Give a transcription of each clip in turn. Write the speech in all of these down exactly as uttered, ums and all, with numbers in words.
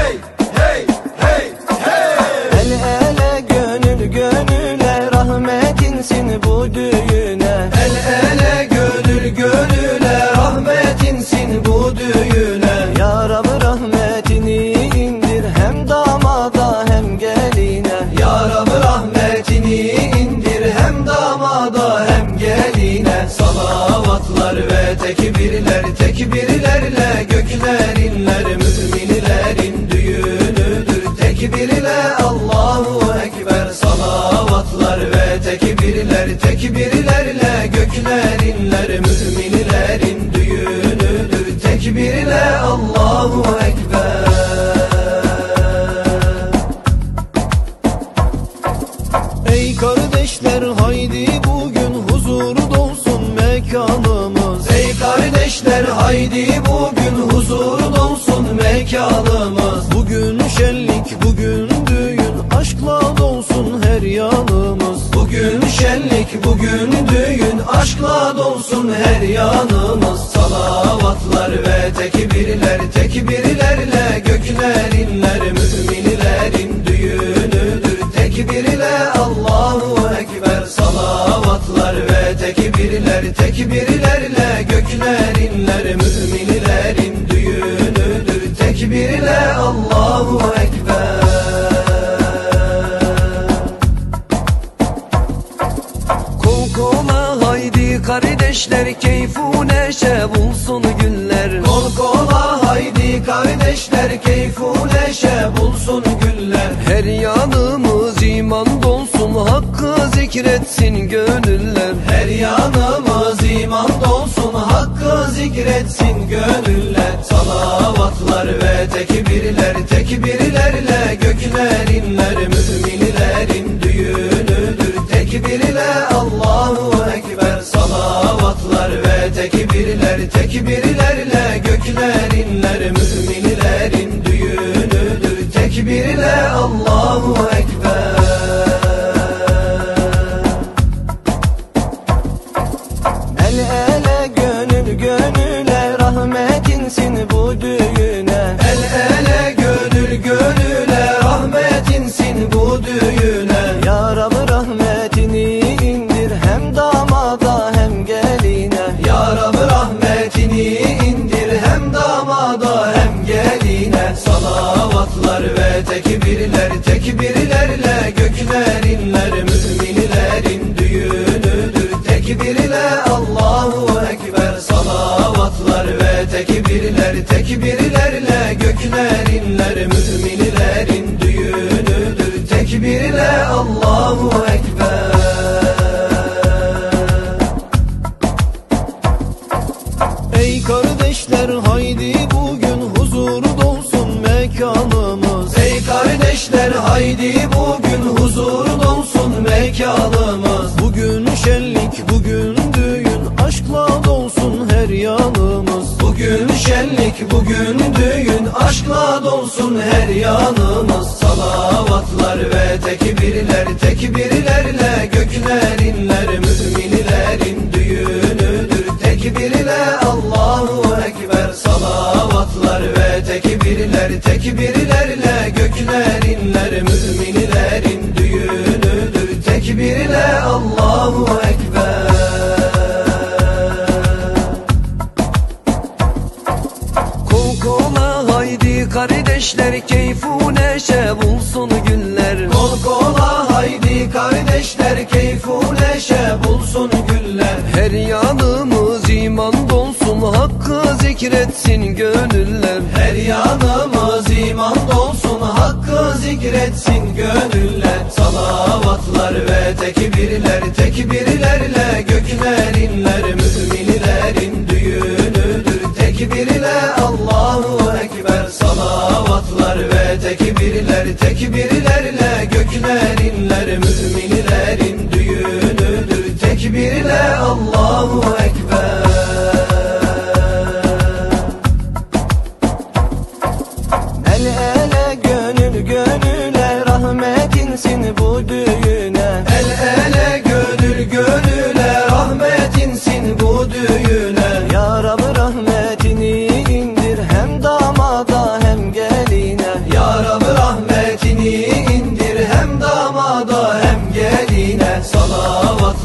hey, hey, hey, hey. El ele gönül gönüle, rahmetinsin bu düğüne. El ele gönül gönüle, rahmetinsin bu düğüne. Ya Rabbi rahmetini indir hem damada hem geline. Ya Rabbi rahmetini indir hem damada hem geline. Salavatlar ve tekbirler, tekbirlerle gökler inler. Müminlerin düğünüdür tekbirle Allahu Ekber. Salavatlar ve tekbirler, tekbirlerle gökler inler. Müminlerin düğünüdür tekbirle Allahu Ekber. Ey kardeşler haydi bugün huzuru dolsun mekanımız. Ey kardeşler haydi bugün huzur dolsun mekanımız. Bugün şenlik bugün düğün, aşkla dolsun her yanımız. Bugün şenlik bugün düğün, aşkla dolsun her yanımız. Salavatlar ve tekbirler, tekbirlerle gökler inler. Müminlerin düğünüdür tekbirle Allahu Ekber. Salavatlar ve tekbirler, tekbirlerle gökler inler. Müminlerin düğünüdür tekbirle Allahu Ekber. Kol kola haydi kardeşler, keyfu neşe bulsun güller. Kol kola haydi kardeşler, keyfu neşe bulsun güller. Her yanımız iman dolsun, hakkı zikretsin gönüller. Her yanımız iman dolsun, hakkı zikretsin gönüller. Salavatlar ve tekbirler, tekbirlerle gökler inler. Müminlerin düğünüdür tekbirle Allahu Ekber. Salavatlar ve tekbirler, tekbirlerle gökler inler. Müminlerin düğünüdür tekbirle Allahu Ekber. El ele gönül gönüle, rahmetinsin bu düğüne. El ele gönül gönüle, rahmetinsin bu düğüne. Ya Rabbi rahmetini indir hem damada hem geline. Ya Rabbi rahmetini indir hem damada hem geline. Salavatlar ve tekbirler, tekbirlerle gökler inler. Müminlerin düğünüdür tekbirle Allahu Ekber. Salavatlar ve tekbirler, tekbirlerle gökler inler. Müminlerin düğünüdür tekbirle Allahu Ekber. Ey kardeşler haydi bugün huzuru dolsun mekanımız. Ey kardeşler haydi bugün huzur dolsun mekanımız. Bugün şenlik bugün düğün, aşkla dolsun her yanımız. Bugün şenlik bugün düğün, aşkla dolsun her yanımız. Salavatlar ve tekbirler, tekbirlerle gökler inler. Müminlerin düğünüdür tekbirle Allahu Ekber. Salavatlar ve tekbirler, tekbirlerle gökler inler. Müminlerin düğünüdür tekbirle Allahu Ekber. Kol kola haydi kardeşler, keyfu neşe bulsun güller. Kol kola haydi kardeşler, keyfu neşe bulsun güller. Her yanımız iman dolsun, hakkı zikretsin gönüller. Her yanımız iman dolsun, hakkı zikretsin gönüller. Salavatlar ve tekbirler, tekbirlerle gökler inler. Müminlerin düğünüdür tekbirle Allahu Ekber. Salavatlar ve tekbirler, tekbirlerle gökler inler. Müminlerin düğünüdür tekbirle Allahu Ekber. El ele gönül gönüle, rahmetinsin bu düğüne. El ele gönül gönüle, rahmetinsin bu düğüne. Ya Rabbi rahmetini indir hem damada hem geline. Ya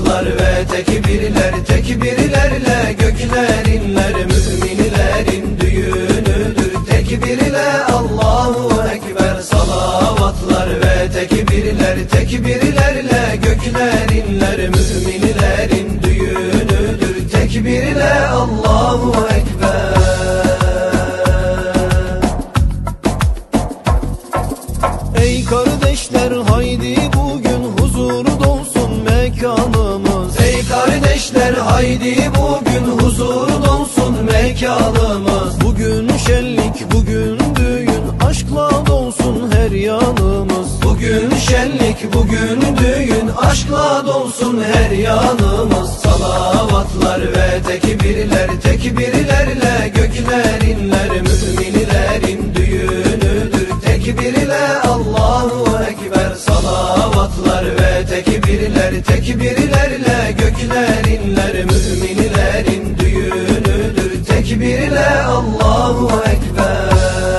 salavatlar ve tekbirler, tekbirlerle gökler inler. Müminlerin düğünüdür tekbirle Allahu Ekber. Salavatlar ve tekbirler, tekbirlerle gökler inler. Müminlerin düğünüdür tekbirle Allahu Ekber. Ey kardeşler haydi bugün huzur dolsun mekanımız. Ey kardeşler haydi bugün huzur dolsun mekanımız. Bugün şenlik, bugün düğün, aşkla dolsun her yanımız. Bugün şenlik, bugün düğün, aşkla dolsun her yanımız. Salavatlar ve tekbirler, tekbirlerle gökler inler. Müminlerin düğünüdür tekbirle Allahu Ekber. Salavatlar ve tekbirler, tekbirlerle gökler inler. Müminlerin düğünüdür tekbirle Allahu Ekber.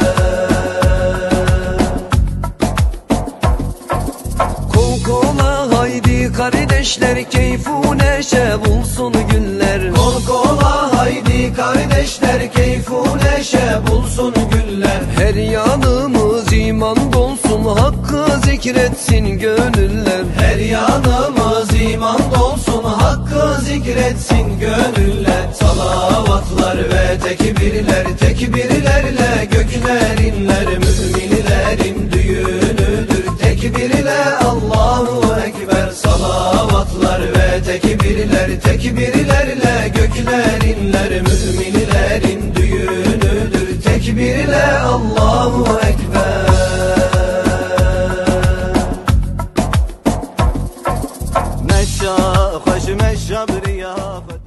Kol kola haydi kardeşler, keyfu neşe bulsun güller. Kol kola haydi kardeşler, keyfu neşe bulsun güller. Her yanımız iman dolsun, hakkı zikretsin gönüller. Her yanımız iman dolsun, hakkı zikretsin gönüller. Salavatlar ve tekbirler, tekbirlerle gökler inler. Müminlerin düğünüdür tekbirle Allahu Ekber. Salavatlar ve tekbirler, tekbirlerle gökler inler. Müminlerin düğünüdür tekbirle Allahu Ekber. Meşşa, hoş meşşa bir yafet.